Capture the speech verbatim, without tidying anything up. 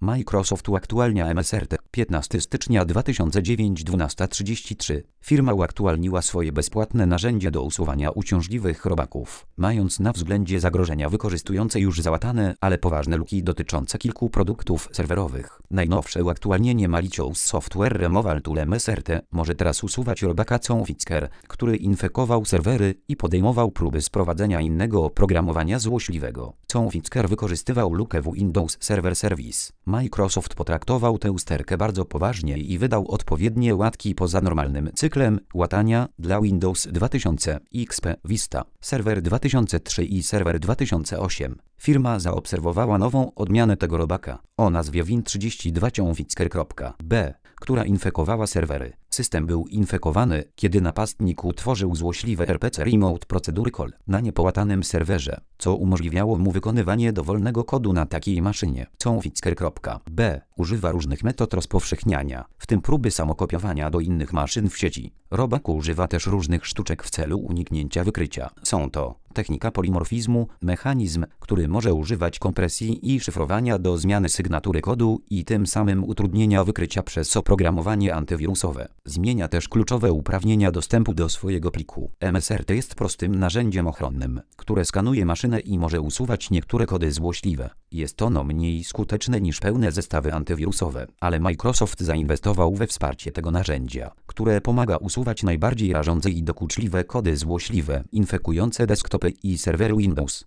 Microsoft uaktualnia M S R T. piętnastego stycznia dwa tysiące dziewiątego, dwunasta trzydzieści trzy. Firma uaktualniła swoje bezpłatne narzędzie do usuwania uciążliwych robaków, mając na względzie zagrożenia wykorzystujące już załatane, ale poważne luki dotyczące kilku produktów serwerowych. Najnowsze uaktualnienie Malicious Software Removal Tool M S R T może teraz usuwać robaka Zonefisker, który infekował serwery i podejmował próby sprowadzenia innego oprogramowania złośliwego. Zonefisker wykorzystywał lukę w Windows Server Service. Microsoft potraktował tę usterkę bardzo poważnie i wydał odpowiednie łatki poza normalnym cyklem łatania dla Windows dwa tysiące X P, Vista, Server dwa tysiące trzy i Server dwa tysiące osiem. Firma zaobserwowała nową odmianę tego robaka o nazwie Win trzydzieści dwa Zonefisker.b, która infekowała serwery. System był infekowany, kiedy napastnik utworzył złośliwe R P C Remote Procedure Call na niepołatanym serwerze, co umożliwiało mu wykonywanie dowolnego kodu na takiej maszynie. Zonefisker.b używa różnych metod rozpowszechniania, w tym próby samokopiowania do innych maszyn w sieci. Robak używa też różnych sztuczek w celu uniknięcia wykrycia. Są to technika polimorfizmu, mechanizm, który może używać kompresji i szyfrowania do zmiany sygnatury kodu i tym samym utrudnienia wykrycia przez oprogramowanie antywirusowe. Zmienia też kluczowe uprawnienia dostępu do swojego pliku. M S R T jest prostym narzędziem ochronnym, które skanuje maszynę i może usuwać niektóre kody złośliwe. Jest ono mniej skuteczne niż pełne zestawy antywirusowe, ale Microsoft zainwestował we wsparcie tego narzędzia, które pomaga usuwać najbardziej rażące i dokuczliwe kody złośliwe, infekujące desktopy i serwery Windows.